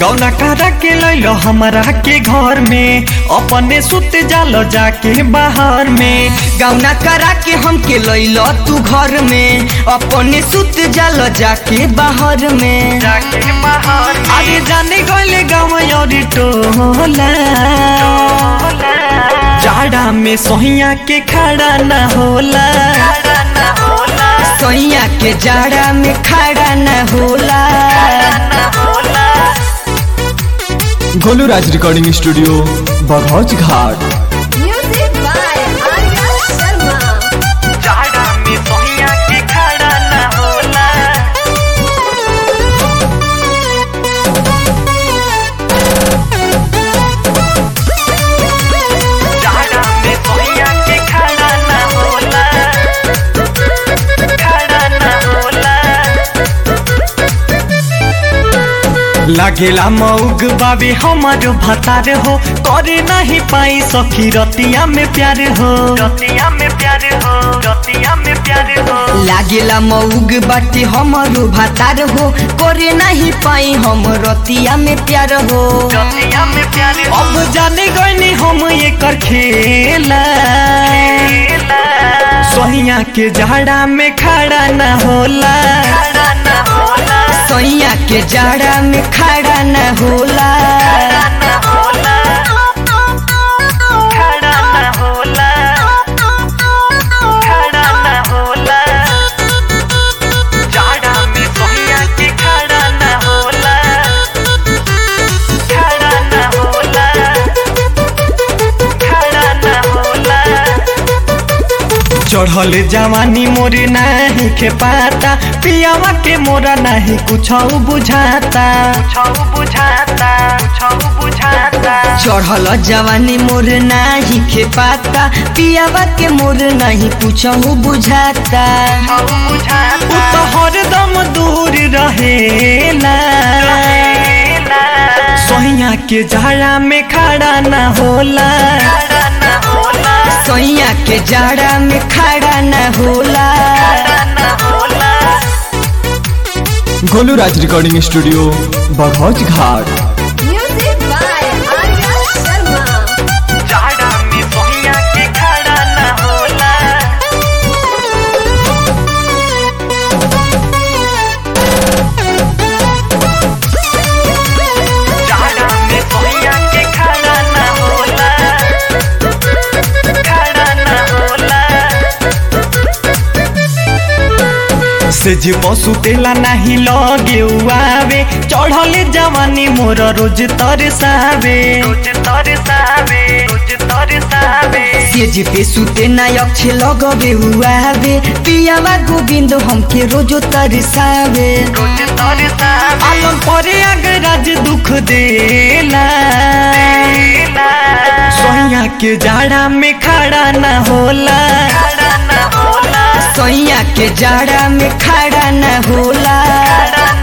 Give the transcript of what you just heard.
गौना करा के लैलो हमरा के घर में, अपने सुत जालो जाके बाहर में। गौना करा के हमके लैलो तू घर में, अपने सुत जालो जाके बाहर में। अरे जाने गले गाँव और टोला, जाड़ा में सोहिया के खड़ा न होला, सोहिया के जाड़ा में खड़ा न होला। Golu Raj recording studio Baghauch Ghat. Music by Arya Sharma. जाड़ा में सोहिया के खड़ा न होला, जाड़ा में सोहिया के खड़ा न होला, खड़ा न होला। लागेला मऊग बाबे हमर भतार हो, करे नहीं पाई सखी रतिया में प्यार हो, रतिया में प्यार हो, रतिया में प्यार हो। लागेला मऊग बाटे हमरो भातार हो, करे नहीं पाई हम रतिया में प्यार हो, रतिया में प्यार हो। अब जाने गईनी हम एकर खेला, सोहिया के जाड़ा में खड़ा न होला, सोहिया के जाड़ा में खड़ा न होला। खड़ा न होला, खड़ा न होला, जाड़ा में सोहिया के खड़ा न होला, खड़ा न होला, खड़ा न होला। चढ़ल जवानी मोर नहीं के पाता, पियावा के मोरा नहीं कुछ बुझाता, कुछ बुझाता, कुछ बुझाता। चढ़ल जवानी मोर नाही के पाता, पियावा के मोर नहीं कुछ बुझाता। उ तो हरदम दूर रहेला, सोहिया के जाड़ा में खड़ा न होला, सोहिया के जाड़ा में खड़ा न होला। Golu Raj recording studio Baghauch Ghat. Music by Arya Sharma. जाड़ा में सोहिया के खड़ा न होला, जाड़ा में सोहिया के खड़ा न होला, खड़ा न होला। से जीव सुतेला नहीं लगे आवे, चढ़ले जवानी मोर रोज तरसावे, रोज तरसावे, रोज तरसावे। सेज पे सुते ना अक्षे लगबे हुआवे, पियावा गोविंद हमके रोजो तरसावे, रोज तरसावे। आलम परे अगर राज दुख देला, सोहिया के जाड़ा में खड़ा न होला, सोहिया के जाड़ा में खड़ा न होला।